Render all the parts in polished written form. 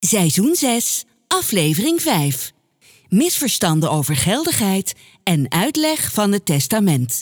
Seizoen 6, aflevering 5. Misverstanden over geldigheid en uitleg van het testament.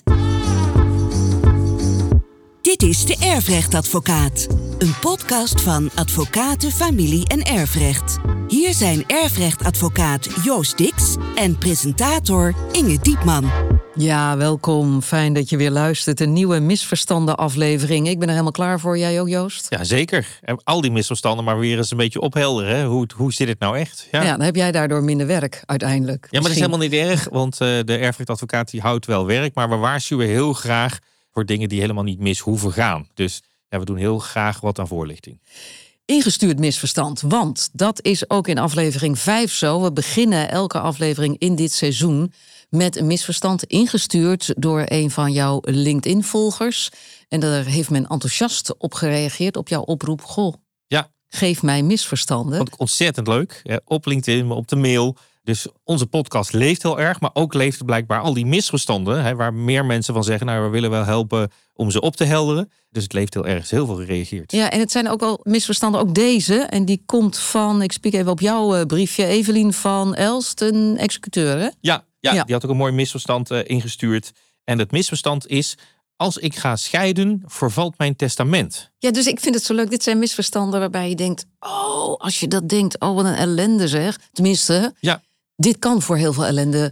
Dit is de Erfrechtadvocaat. Een podcast van Advocaten, Familie en Erfrecht. Hier zijn erfrechtadvocaat Joost Dix en presentator Inge Diepman. Ja, welkom. Fijn dat je weer luistert. Een nieuwe misverstanden aflevering. Ik ben er helemaal klaar voor. Jij ook, Joost? Ja, zeker. En al die misverstanden maar weer eens een beetje ophelderen. Hè? Hoe zit het nou echt? Ja, dan heb jij daardoor minder werk uiteindelijk. Ja, maar dat is helemaal niet erg. Want de erfrechtadvocaat die houdt wel werk. Maar we waarschuwen heel graag voor dingen die helemaal niet mis hoeven gaan. Dus ja, we doen heel graag wat aan voorlichting. Ingestuurd misverstand, want dat is ook in aflevering 5 zo. We beginnen elke aflevering in dit seizoen met een misverstand ingestuurd door een van jouw LinkedIn-volgers. En daar heeft men enthousiast op gereageerd op jouw oproep. Goh, ja. Geef mij misverstanden. Vond ik ontzettend leuk. Op LinkedIn, op de mail. Dus onze podcast leeft heel erg, maar ook leeft blijkbaar al die misverstanden, waar meer mensen van zeggen, nou, we willen wel helpen om ze op te helderen. Dus het leeft heel erg, is heel veel gereageerd. Ja, en het zijn ook al misverstanden, ook deze. En die komt van, ik spiek even op jouw briefje, Evelien van Elst, een executeur, hè? Ja, die had ook een mooi misverstand ingestuurd. En het misverstand is: als ik ga scheiden, vervalt mijn testament. Ja, dus ik vind het zo leuk. Dit zijn misverstanden waarbij je denkt, oh, als je dat denkt, oh, wat een ellende zeg. Tenminste, ja. Dit kan voor heel veel ellende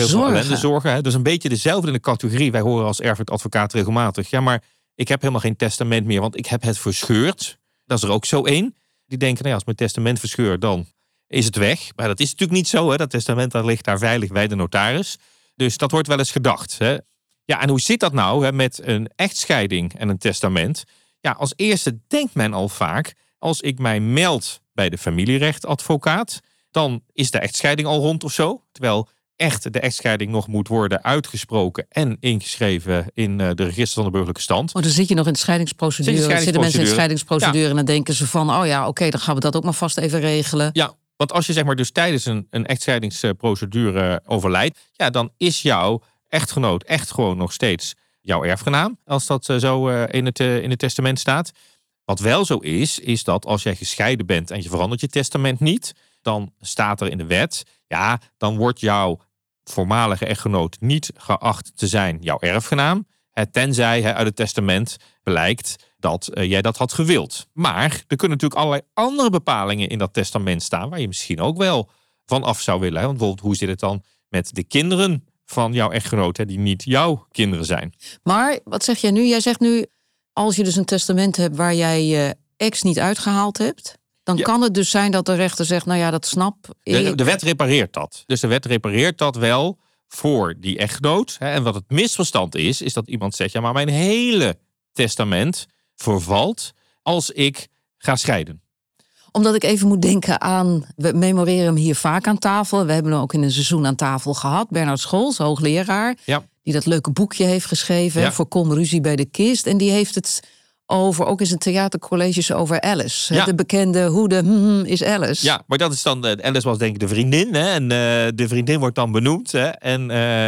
zorgen. Hè? Dus een beetje dezelfde in de categorie. Wij horen als erfrechtadvocaat regelmatig: ja, maar ik heb helemaal geen testament meer, want ik heb het verscheurd. Dat is er ook zo één. Die denken, nou ja, als mijn testament verscheurt, dan is het weg. Maar dat is natuurlijk niet zo. Hè? Dat testament dat ligt daar veilig bij de notaris. Dus dat wordt wel eens gedacht. Hè? Ja, en hoe zit dat nou hè, met een echtscheiding en een testament? Ja, als eerste denkt men al vaak, als ik mij meld bij de familierechtadvocaat, dan is de echtscheiding al rond of zo. Terwijl echt de echtscheiding nog moet worden uitgesproken en ingeschreven in de registers van de burgerlijke stand. Oh, dan zit je nog in de scheidingsprocedure. Zitten mensen in de scheidingsprocedure en dan denken ze van, oh ja, oké, dan gaan we dat ook maar vast even regelen. Ja, want als je zeg maar dus tijdens een echtscheidingsprocedure overlijdt, ja, dan is jouw echtgenoot echt gewoon nog steeds jouw erfgenaam, als dat zo in het testament staat. Wat wel zo is dat als jij gescheiden bent en je verandert je testament niet, dan staat er in de wet, ja, dan wordt jouw voormalige echtgenoot niet geacht te zijn jouw erfgenaam, tenzij uit het testament blijkt dat jij dat had gewild. Maar er kunnen natuurlijk allerlei andere bepalingen in dat testament staan waar je misschien ook wel van af zou willen. Want bijvoorbeeld, hoe zit het dan met de kinderen van jouw echtgenoot, die niet jouw kinderen zijn? Maar wat zeg jij nu? Jij zegt nu, als je dus een testament hebt waar jij je ex niet uitgehaald hebt, dan kan het dus zijn dat de rechter zegt, nou ja, dat snap ik. De wet repareert dat. Dus de wet repareert dat wel voor die echtgenoot. En wat het misverstand is dat iemand zegt, ja, maar mijn hele testament vervalt als ik ga scheiden. Omdat ik even moet denken aan, we memoreren hem hier vaak aan tafel. We hebben hem ook in een seizoen aan tafel gehad. Bernard Scholz, hoogleraar, die dat leuke boekje heeft geschreven, Voorkom ruzie bij de kist. En die heeft het over, ook in zijn theatercolleges, over Alice. Ja. De bekende hoede is Alice. Ja, maar dat is dan, Alice was denk ik de vriendin. Hè? En de vriendin wordt dan benoemd. Hè? En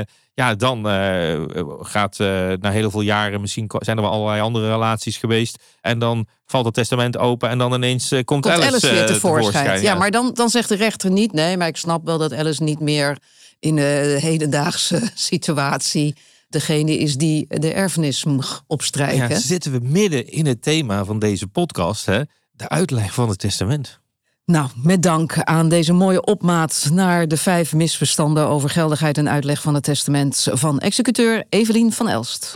dan gaat na heel veel jaren, misschien zijn er wel allerlei andere relaties geweest. En dan valt het testament open en dan ineens komt Alice weer tevoorschijn. Ja, maar dan zegt de rechter niet, nee, maar ik snap wel dat Alice niet meer in de hedendaagse situatie degene is die de erfenis mag opstrijken. Ja, zitten we midden in het thema van deze podcast, hè? De uitleg van het testament. Nou, met dank aan deze mooie opmaat naar de 5 misverstanden over geldigheid en uitleg van het testament van executeur Evelien van Elst.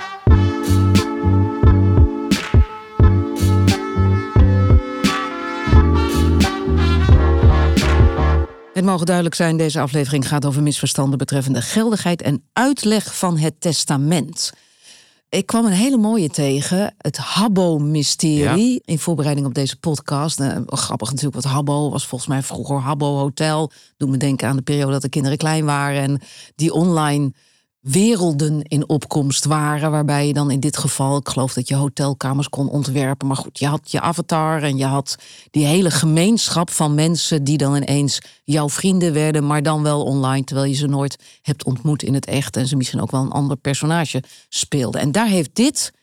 Het mogen duidelijk zijn, deze aflevering gaat over misverstanden betreffende geldigheid en uitleg van het testament. Ik kwam een hele mooie tegen, het Habbo-mysterie, in voorbereiding op deze podcast. Grappig natuurlijk, wat Habbo was volgens mij vroeger Habbo Hotel. Doet me denken aan de periode dat de kinderen klein waren en die online werelden in opkomst waren, waarbij je dan in dit geval, ik geloof dat je hotelkamers kon ontwerpen, maar goed, je had je avatar en je had die hele gemeenschap van mensen die dan ineens jouw vrienden werden, maar dan wel online, terwijl je ze nooit hebt ontmoet in het echt en ze misschien ook wel een ander personage speelden. En daar heeft dit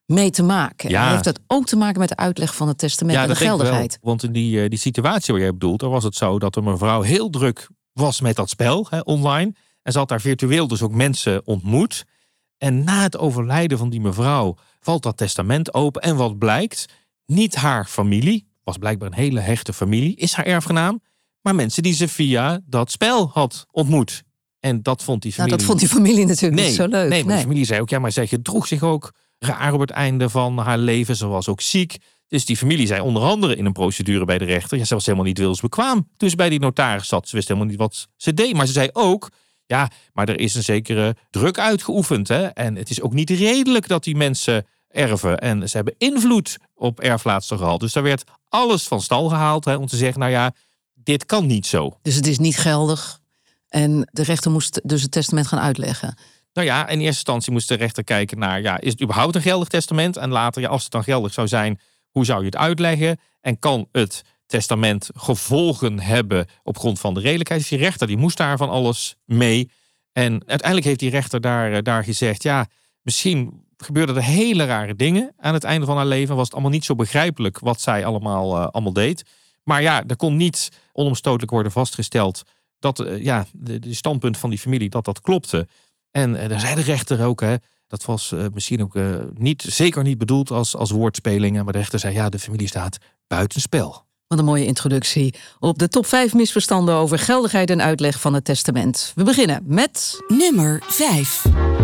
mee te maken. Ja. Heeft dat ook te maken met de uitleg van het testament en de geldigheid? Wel, want in die situatie waar jij bedoelt, daar was het zo dat een mevrouw heel druk was met dat spel, online. En ze had daar virtueel dus ook mensen ontmoet. En na het overlijden van die mevrouw valt dat testament open. En wat blijkt, niet haar familie, was blijkbaar een hele hechte familie, is haar erfgenaam. Maar mensen die ze via dat spel had ontmoet. En dat vond die familie... Nou, dat vond die familie natuurlijk niet zo leuk. Nee, maar de familie zei ook, ja, maar zij gedroeg zich ook raar op het einde van haar leven. Ze was ook ziek. Dus die familie zei onder andere in een procedure bij de rechter, ja, ze was helemaal niet wilsbekwaam. Dus bij die notaris zat. Ze wist helemaal niet wat ze deed. Maar ze zei ook, ja, maar er is een zekere druk uitgeoefend. Hè? En het is ook niet redelijk dat die mensen erven. En ze hebben invloed op erflaatster gehad. Dus daar werd alles van stal gehaald, om te zeggen, nou ja, dit kan niet zo. Dus het is niet geldig. En de rechter moest dus het testament gaan uitleggen. Nou ja, in eerste instantie moest de rechter kijken naar, ja, is het überhaupt een geldig testament? En later, ja, als het dan geldig zou zijn, hoe zou je het uitleggen? En kan het testament gevolgen hebben op grond van de redelijkheid? Dus die rechter die moest daar van alles mee. En uiteindelijk heeft die rechter daar gezegd, ja, misschien gebeurden er hele rare dingen aan het einde van haar leven. Was het allemaal niet zo begrijpelijk wat zij allemaal deed. Maar ja, er kon niet onomstotelijk worden vastgesteld dat de standpunt van die familie dat klopte. En daar zei de rechter ook, dat was misschien ook zeker niet bedoeld als woordspelingen. Maar de rechter zei, ja, de familie staat buitenspel. Wat een mooie introductie op de top 5 misverstanden over geldigheid en uitleg van het testament. We beginnen met... Nummer 5.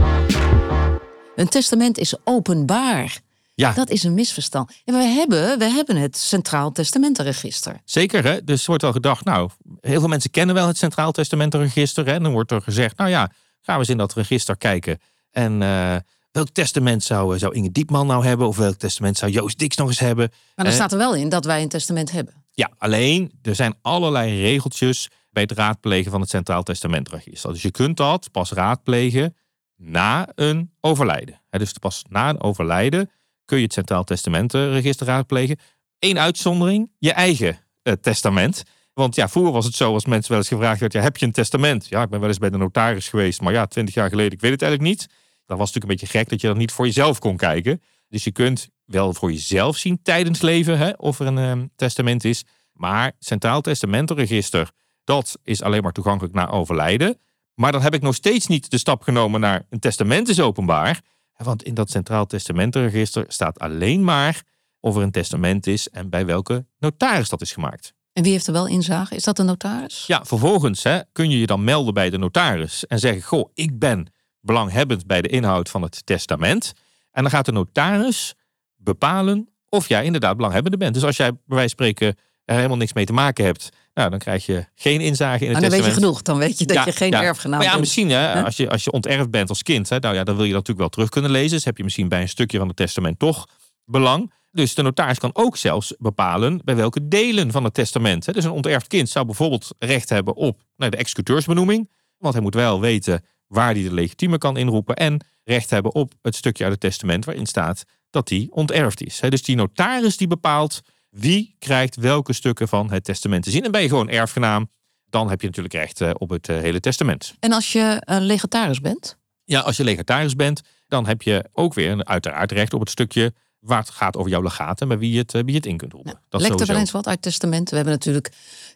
Een testament is openbaar. Ja. Dat is een misverstand. En we hebben het Centraal Testamentenregister. Zeker, hè? Dus er wordt al gedacht, nou, heel veel mensen kennen wel het Centraal Testamentenregister. Hè? En dan wordt er gezegd, nou ja, gaan we eens in dat register kijken. En welk testament zou Inge Diepman nou hebben? Of welk testament zou Joost Dix nog eens hebben? Maar dan staat er wel in dat wij een testament hebben. Ja, alleen er zijn allerlei regeltjes bij het raadplegen van het Centraal Testamentenregister. Dus je kunt dat pas raadplegen na een overlijden. Dus pas na een overlijden kun je het Centraal Testamentenregister raadplegen. Eén uitzondering, je eigen testament. Want ja, vroeger was het zo, als mensen wel eens gevraagd werd, ja, heb je een testament? Ja, ik ben wel eens bij de notaris geweest, maar ja, 20 jaar geleden, ik weet het eigenlijk niet. Dat was natuurlijk een beetje gek dat je dat niet voor jezelf kon kijken. Dus je kunt wel voor jezelf zien tijdens leven of er een testament is. Maar het Centraal Testamentenregister, dat is alleen maar toegankelijk na overlijden. Maar dan heb ik nog steeds niet de stap genomen naar een testament is openbaar. Want in dat Centraal Testamentenregister staat alleen maar of er een testament is en bij welke notaris dat is gemaakt. En wie heeft er wel inzage? Is dat de notaris? Ja, vervolgens kun je je dan melden bij de notaris en zeggen, goh, ik ben belanghebbend bij de inhoud van het testament. En dan gaat de notaris bepalen of jij inderdaad belanghebbende bent. Dus als jij bij wijze van spreken er helemaal niks mee te maken hebt, nou, dan krijg je geen inzage in het testament. Dan weet je genoeg. Dan weet je dat je geen erfgenaam bent. Maar ja, misschien als je onterfd bent als kind, nou ja, dan wil je dat natuurlijk wel terug kunnen lezen. Dus heb je misschien bij een stukje van het testament toch belang. Dus de notaris kan ook zelfs bepalen bij welke delen van het testament. Dus een onterfd kind zou bijvoorbeeld recht hebben op de executeursbenoeming. Want hij moet wel weten waar hij de legitieme kan inroepen. En recht hebben op het stukje uit het testament waarin staat dat hij onterfd is. Dus die notaris die bepaalt wie krijgt welke stukken van het testament te zien. En ben je gewoon erfgenaam, dan heb je natuurlijk recht op het hele testament. En als je legataris bent? Ja, als je legataris bent, dan heb je ook weer uiteraard recht op het stukje waar het gaat over jouw legaat en bij wie je het in kunt roepen. Ja. Dat lekt er wel eens wat uit testamenten? We hebben natuurlijk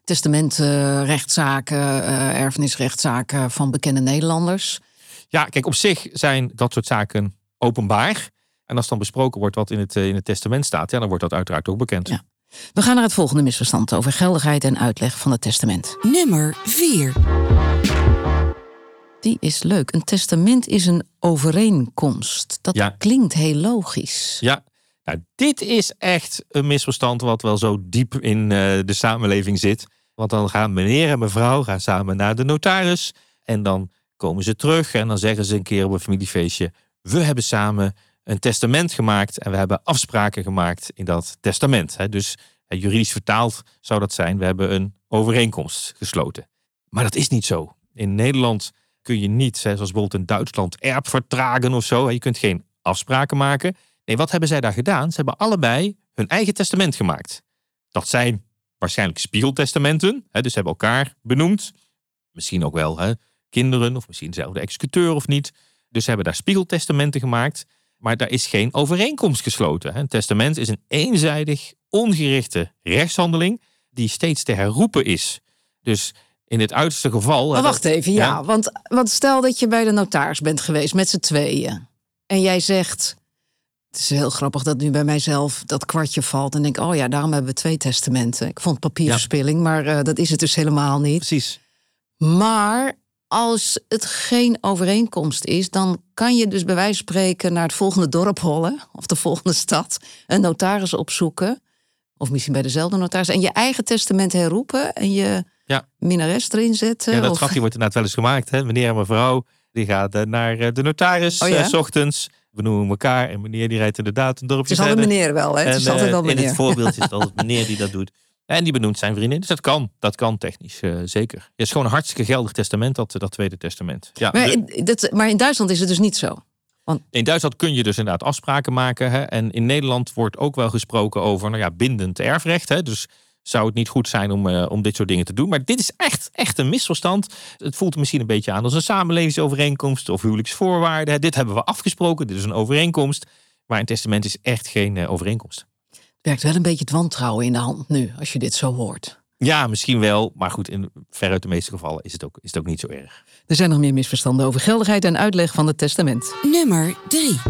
testamentrechtszaken, erfenisrechtszaken van bekende Nederlanders. Ja, kijk, op zich zijn dat soort zaken openbaar. En als dan besproken wordt wat in het testament staat, ja, dan wordt dat uiteraard ook bekend. Ja. We gaan naar het volgende misverstand over geldigheid en uitleg van het testament. Nummer 4. Die is leuk. Een testament is een overeenkomst. Dat klinkt heel logisch. Ja, nou, dit is echt een misverstand wat wel zo diep in de samenleving zit. Want dan gaan meneer en mevrouw samen naar de notaris. En dan komen ze terug en dan zeggen ze een keer op een familiefeestje, we hebben samen een testament gemaakt en we hebben afspraken gemaakt in dat testament. Dus juridisch vertaald zou dat zijn, we hebben een overeenkomst gesloten. Maar dat is niet zo. In Nederland kun je niet, zoals bijvoorbeeld in Duitsland, erbvertragen of zo. Je kunt geen afspraken maken. Nee, wat hebben zij daar gedaan? Ze hebben allebei hun eigen testament gemaakt. Dat zijn waarschijnlijk spiegeltestamenten. Dus ze hebben elkaar benoemd. Misschien ook wel kinderen of misschien zelf de executeur of niet. Dus ze hebben daar spiegeltestamenten gemaakt. Maar daar is geen overeenkomst gesloten. Een testament is een eenzijdig, ongerichte rechtshandeling die steeds te herroepen is. Dus in dit uiterste geval... Maar wacht even, ja. Want stel dat je bij de notaris bent geweest met z'n tweeën. En jij zegt... Het is heel grappig dat nu bij mijzelf dat kwartje valt. En denk, oh ja, daarom hebben we 2 testamenten. Ik vond papierverspilling, maar dat is het dus helemaal niet. Precies. Maar als het geen overeenkomst is... dan kan je dus bij wijze van spreken naar het volgende dorp hollen... of de volgende stad, een notaris opzoeken... of misschien bij dezelfde notaris... en je eigen testament herroepen en je minnares erin zetten. Ja, dat grapje wordt inderdaad wel eens gemaakt. Hè? Meneer en mevrouw, die gaat naar de notaris... 's ochtends, we noemen elkaar... en meneer die rijdt inderdaad een dorpje verder. Het is altijd meneer wel, hè? Het is altijd wel meneer. In het voorbeeld is het altijd meneer die dat doet. En die benoemt zijn vriendin. Dus dat kan technisch, zeker. Het is gewoon een hartstikke geldig testament, dat tweede testament. Ja, maar in Duitsland is het dus niet zo? Want... In Duitsland kun je dus inderdaad afspraken maken. Hè? En in Nederland wordt ook wel gesproken over bindend erfrecht. Hè? Dus zou het niet goed zijn om dit soort dingen te doen. Maar dit is echt een misverstand. Het voelt misschien een beetje aan als een samenlevingsovereenkomst of huwelijksvoorwaarden. Dit hebben we afgesproken, dit is een overeenkomst. Maar een testament is echt geen overeenkomst. Het werkt wel een beetje het wantrouwen in de hand nu, als je dit zo hoort. Ja, misschien wel. Maar goed, in veruit de meeste gevallen is het ook niet zo erg. Er zijn nog meer misverstanden over geldigheid en uitleg van het testament. Nummer 3.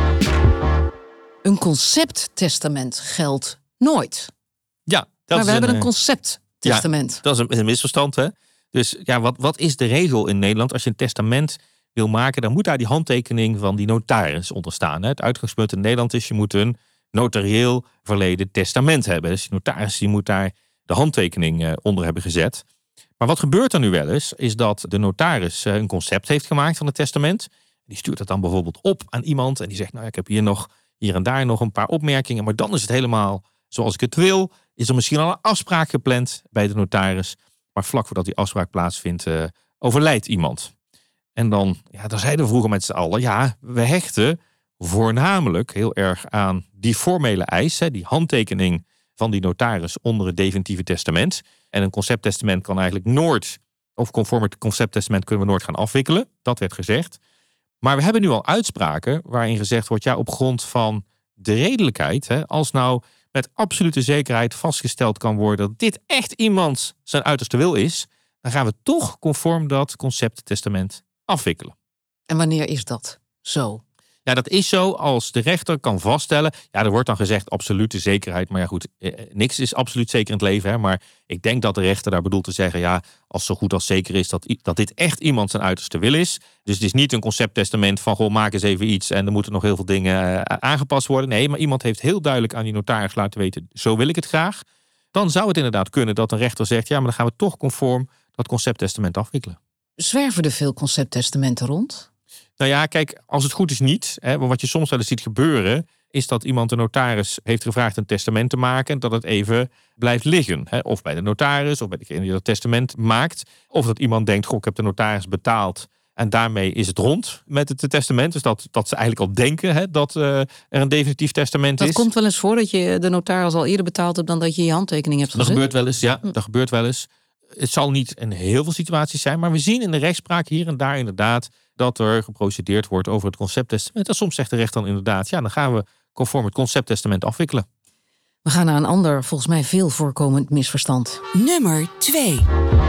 Een concepttestament geldt nooit. Ja, maar we hebben een concepttestament. Ja, dat is een misverstand, hè? Dus ja, wat is de regel in Nederland? Als je een testament wil maken, dan moet daar die handtekening van die notaris onder staan. Hè? Het uitgangspunt in Nederland is, je moet een notarieel verleden testament hebben. Dus die notaris die moet daar de handtekening onder hebben gezet. Maar wat gebeurt er nu wel eens, is dat de notaris een concept heeft gemaakt van het testament. Die stuurt dat dan bijvoorbeeld op aan iemand en die zegt, ik heb hier en daar nog een paar opmerkingen, maar dan is het helemaal zoals ik het wil. Is er misschien al een afspraak gepland bij de notaris, maar vlak voordat die afspraak plaatsvindt, overlijdt iemand. En dan zeiden we vroeger met z'n allen, we hechten voornamelijk heel erg aan die formele eis, die handtekening van die notaris onder het definitieve testament. En een concepttestament kan eigenlijk nooit, of conform het concepttestament kunnen we nooit gaan afwikkelen. Dat werd gezegd. Maar we hebben nu al uitspraken waarin gezegd wordt, op grond van de redelijkheid, als nou met absolute zekerheid vastgesteld kan worden dat dit echt iemand zijn uiterste wil is, dan gaan we toch conform dat concepttestament afwikkelen. En wanneer is dat zo? Ja, dat is zo als de rechter kan vaststellen. Ja, er wordt dan gezegd absolute zekerheid. Maar ja goed, niks is absoluut zeker in het leven. Hè? Maar ik denk dat de rechter daar bedoelt te zeggen, als zo goed als zeker is dat dit echt iemand zijn uiterste wil is. Dus het is niet een concepttestament van, maak eens even iets en er moeten nog heel veel dingen aangepast worden. Nee, maar iemand heeft heel duidelijk aan die notaris laten weten, zo wil ik het graag. Dan zou het inderdaad kunnen dat een rechter zegt, maar dan gaan we toch conform dat concepttestament afwikkelen. Zwerven er veel concepttestamenten rond? Nou ja, kijk, als het goed is niet. Hè, wat je soms wel eens ziet gebeuren, is dat iemand de notaris heeft gevraagd een testament te maken en dat het even blijft liggen. Hè, of bij de notaris, of bij degene die dat testament maakt. Of dat iemand denkt, ik heb de notaris betaald en daarmee is het rond met het testament. Dus dat ze eigenlijk al denken dat er een definitief testament is. Dat komt wel eens voor dat je de notaris al eerder betaald hebt dan dat je je handtekening hebt gezet. Dat gebeurt wel eens, dat gebeurt wel eens. Het zal niet in heel veel situaties zijn, maar we zien in de rechtspraak hier en daar inderdaad dat er geprocedeerd wordt over het concepttestament. En soms zegt de rechter dan inderdaad, dan gaan we conform het concepttestament afwikkelen. We gaan naar een ander, volgens mij veel voorkomend misverstand. Nummer 2.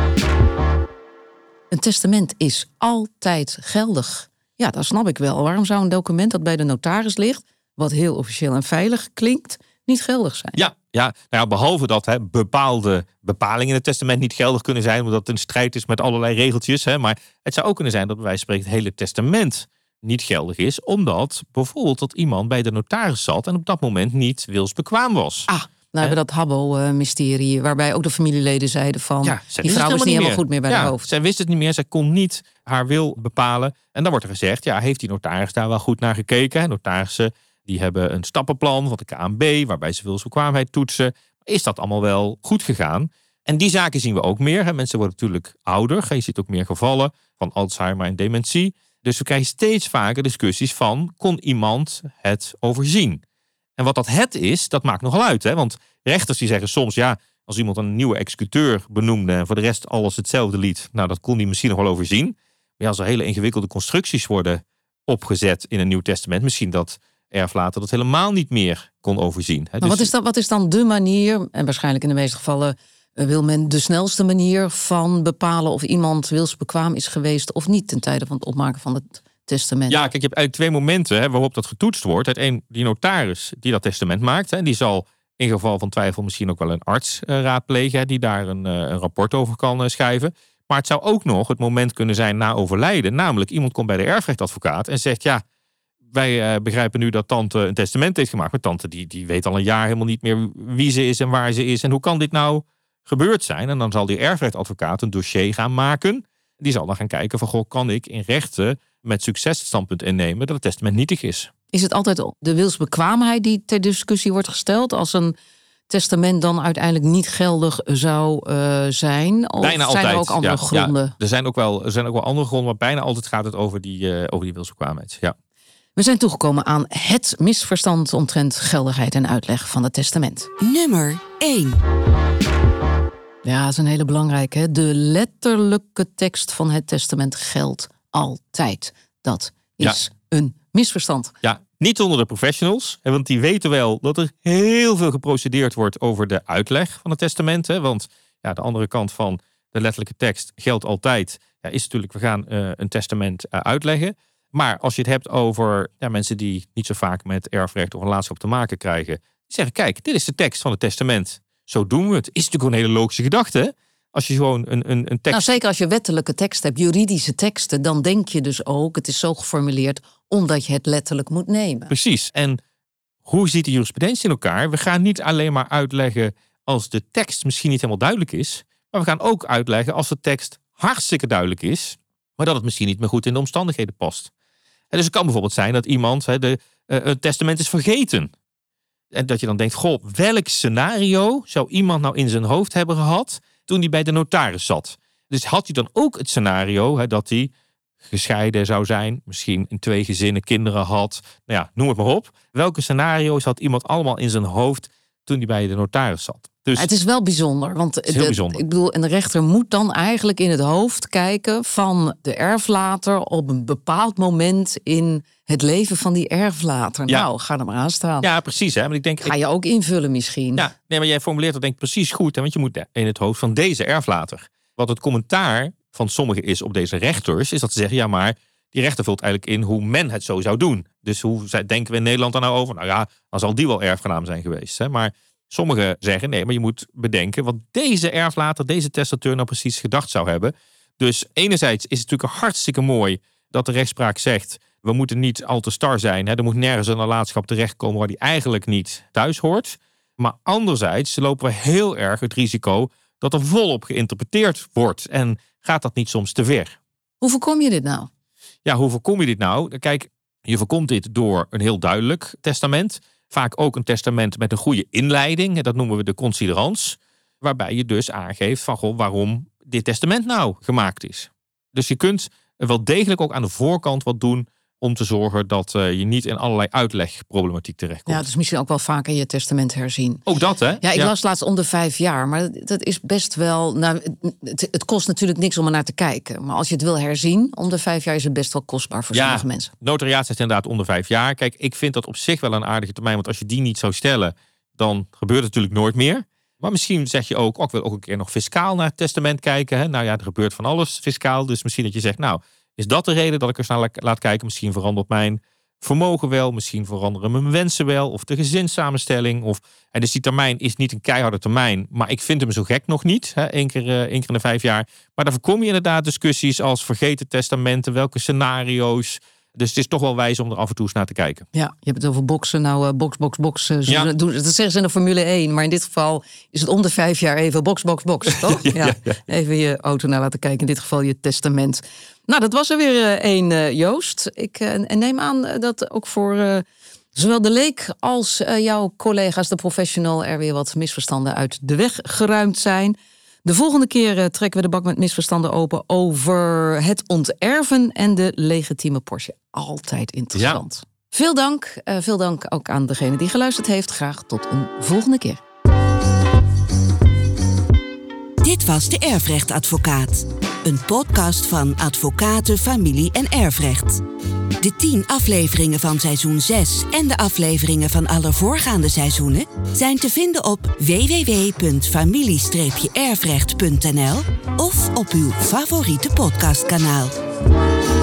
Een testament is altijd geldig. Ja, dat snap ik wel. Waarom zou een document dat bij de notaris ligt, wat heel officieel en veilig klinkt, niet geldig zijn? Ja, behalve dat bepaalde bepalingen in het testament niet geldig kunnen zijn, omdat het een strijd is met allerlei regeltjes. Maar het zou ook kunnen zijn dat bij wijze van spreken het hele testament niet geldig is, omdat bijvoorbeeld dat iemand bij de notaris zat en op dat moment niet wilsbekwaam was. Nou hebben we dat Habbo-mysterie, waarbij ook de familieleden zeiden van, die vrouw is niet helemaal goed meer bij haar hoofd. Zij wist het niet meer, zij kon niet haar wil bepalen. En dan wordt er gezegd, heeft die notaris daar wel goed naar gekeken? Notarissen die hebben een stappenplan van de KNB, waarbij ze wilsbekwaamheid toetsen. Is dat allemaal wel goed gegaan? En die zaken zien we ook meer. Mensen worden natuurlijk ouder. Je ziet ook meer gevallen van Alzheimer en dementie. Dus we krijgen steeds vaker discussies van, kon iemand het overzien? En wat dat is, dat maakt nogal uit. Want rechters die zeggen soms, als iemand een nieuwe executeur benoemde en voor de rest alles hetzelfde liet, dat kon hij misschien nog wel overzien. Maar als er hele ingewikkelde constructies worden opgezet in een Nieuw Testament, misschien dat erflater dat helemaal niet meer kon overzien. Hè. Maar wat is dan de manier, en waarschijnlijk in de meeste gevallen wil men de snelste manier van bepalen of iemand wilsbekwaam is geweest of niet ten tijde van het opmaken van het testament? Ja, kijk, je hebt eigenlijk 2 momenten waarop dat getoetst wordt. Het een, die notaris die dat testament maakt, hè, die zal in geval van twijfel misschien ook wel een arts raadplegen, hè, die daar een rapport over kan schrijven. Maar het zou ook nog het moment kunnen zijn na overlijden. Namelijk, iemand komt bij de erfrechtadvocaat en zegt, ja, wij begrijpen nu dat tante een testament heeft gemaakt. Maar tante die weet al een jaar helemaal niet meer wie ze is en waar ze is. En hoe kan dit nou gebeurd zijn? En dan zal die erfrechtadvocaat een dossier gaan maken. Die zal dan gaan kijken van, goh, kan ik in rechten met succes het standpunt innemen dat het testament nietig is. Is het altijd de wilsbekwaamheid die ter discussie wordt gesteld als een testament dan uiteindelijk niet geldig zou zijn? Of bijna zijn altijd. Er ook andere gronden? Ja, er zijn ook wel andere gronden, maar bijna altijd gaat het over die wilsbekwaamheid. Ja. We zijn toegekomen aan het misverstand omtrent geldigheid en uitleg van het testament. Nummer 1. Ja, dat is een hele belangrijke. Hè? De letterlijke tekst van het testament geldt altijd. Dat is een misverstand. Ja, niet onder de professionals, want die weten wel dat er heel veel geprocedeerd wordt over de uitleg van het testament. Hè? Want ja, de andere kant van de letterlijke tekst geldt altijd. Ja, is natuurlijk, we gaan een testament uitleggen. Maar als je het hebt over mensen die niet zo vaak met erfrecht of relationschap te maken krijgen, die zeggen, kijk, dit is de tekst van het testament. Zo doen we het. Is natuurlijk een hele logische gedachte, hè? Als je gewoon een tekst... Nou, zeker als je wettelijke tekst hebt, juridische teksten, dan denk je dus ook, het is zo geformuleerd omdat je het letterlijk moet nemen. Precies. En hoe ziet de jurisprudentie in elkaar? We gaan niet alleen maar uitleggen als de tekst misschien niet helemaal duidelijk is, maar we gaan ook uitleggen als de tekst hartstikke duidelijk is, maar dat het misschien niet meer goed in de omstandigheden past. En dus het kan bijvoorbeeld zijn dat iemand het testament is vergeten. En dat je dan denkt, goh, welk scenario zou iemand nou in zijn hoofd hebben gehad toen hij bij de notaris zat? Dus had hij dan ook het scenario dat hij gescheiden zou zijn, misschien in 2 gezinnen kinderen had, nou ja, noem het maar op. Welke scenario's had iemand allemaal in zijn hoofd toen hij bij de notaris zat? Dus het is wel bijzonder, want ik bedoel, een rechter moet dan eigenlijk in het hoofd kijken van de erflater op een bepaald moment in het leven van die erflater. Ja. Nou, ga er maar aan staan. Ja, precies. Hè? Maar ik denk, ga je ook invullen misschien. Ja, nee, maar jij formuleert dat denk ik precies goed. Hè? Want je moet in het hoofd van deze erflater. Wat het commentaar van sommigen is op deze rechters, is dat ze zeggen, ja, maar die rechter vult eigenlijk in hoe men het zo zou doen. Dus hoe denken we in Nederland daar nou over? Nou ja, dan zal die wel erfgenaam zijn geweest. Hè? Maar sommigen zeggen, nee, maar je moet bedenken wat deze erflater, deze testateur nou precies gedacht zou hebben. Dus enerzijds is het natuurlijk hartstikke mooi dat de rechtspraak zegt, we moeten niet al te star zijn. Hè? Er moet nergens een nalatenschap terechtkomen waar die eigenlijk niet thuis hoort. Maar anderzijds lopen we heel erg het risico dat er volop geïnterpreteerd wordt. En gaat dat niet soms te ver? Hoe voorkom je dit nou? Ja, hoe voorkom je dit nou? Kijk, je voorkomt dit door een heel duidelijk testament. Vaak ook een testament met een goede inleiding. Dat noemen we de considerans. Waarbij je dus aangeeft van, goh, waarom dit testament nou gemaakt is. Dus je kunt wel degelijk ook aan de voorkant wat doen om te zorgen dat je niet in allerlei uitlegproblematiek terechtkomt. Ja, dus misschien ook wel vaker je testament herzien. Ook dat, hè? Ja, ik las laatst om de 5 jaar. Maar dat is best wel... Nou, het kost natuurlijk niks om er naar te kijken. Maar als je het wil herzien om de 5 jaar, is het best wel kostbaar voor sommige mensen. Notariaat zegt inderdaad om de 5 jaar. Kijk, ik vind dat op zich wel een aardige termijn. Want als je die niet zou stellen, dan gebeurt het natuurlijk nooit meer. Maar misschien zeg je ook, ik wil ook een keer nog fiscaal naar het testament kijken. Hè? Nou ja, er gebeurt van alles fiscaal. Dus misschien dat je zegt, nou, is dat de reden dat ik eens naar laat kijken? Misschien verandert mijn vermogen wel. Misschien veranderen mijn wensen wel. Of de gezinssamenstelling. En dus die termijn is niet een keiharde termijn. Maar ik vind hem zo gek nog niet. Hè? Eén keer in de 5 jaar. Maar dan voorkom je inderdaad discussies als vergeten testamenten. Welke scenario's. Dus het is toch wel wijs om er af en toe eens naar te kijken. Ja, je hebt het over boksen. Nou, box. Ja. Dat zeggen ze in de Formule 1. Maar in dit geval is het om de 5 jaar even box, toch? Ja. Even je auto naar laten kijken. In dit geval je testament. Nou, dat was er weer één, Joost. Ik neem aan dat ook voor zowel de leek als jouw collega's, de professional, er weer wat misverstanden uit de weg geruimd zijn. De volgende keer trekken we de bak met misverstanden open over het onterven en de legitieme Porsche. Altijd interessant. Ja. Veel dank ook aan degene die geluisterd heeft. Graag tot een volgende keer. Dit was de Erfrechtadvocaat. Een podcast van Advocaten, Familie en Erfrecht. De 10 afleveringen van seizoen 6 en de afleveringen van alle voorgaande seizoenen zijn te vinden op www.familie-erfrecht.nl of op uw favoriete podcastkanaal.